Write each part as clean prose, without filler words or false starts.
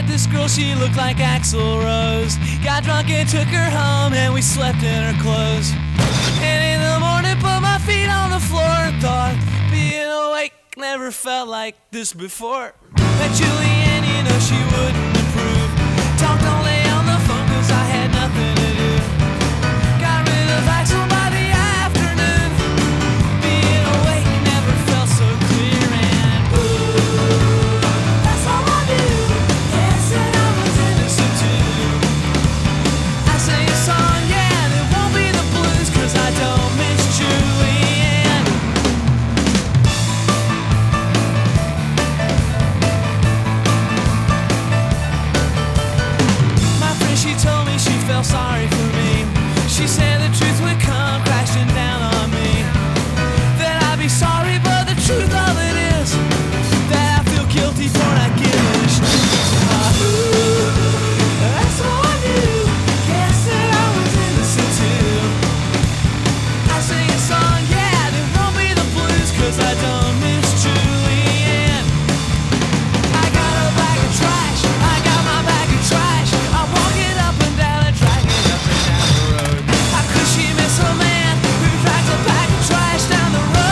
met this girl, she looked like Axl Rose. Got drunk and took her home, and we slept in her clothes. And in the morning, put my feet on the floor and thought, being awake never felt like this before. That Julianne, you know she wouldn't approve. Talked all day on the phone 'cause I had nothing to do. Got rid of Axl by the afternoon. Being awake never felt so clear, and ooh, that's all I knew. Yes, and I was innocent too. I sing a song, yeah, and it won't be the blues 'cause I don't miss Julianne. My friend, she told me she felt sorry for me. She said the truth would come crashing down on me. That I'd be sorry, but the truth of it is that I feel guilty for not giving a shit. Ooh, that's all I knew. Guess that I was innocent too. I sing a song, yeah, and it won't be the blues 'cause I don't miss Julianne. I got a bag of trash, I got my bag of trash. I walk it up and down and drag it up and down the road. How could she miss a man who drags a bag of trash down the road?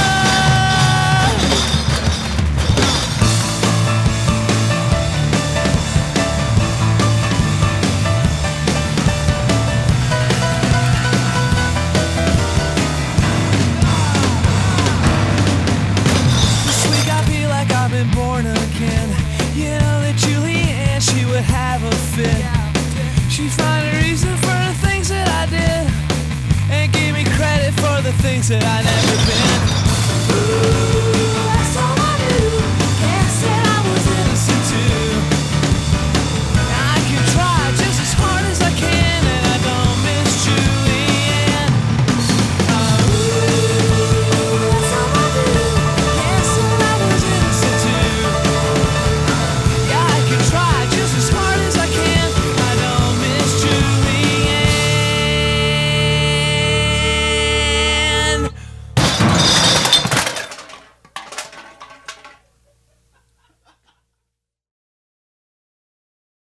This week I feel like I've been born again. You know that Julianne, she would have a fit. She'd find a reason for the things that I did, and give me credit for the things that I never been.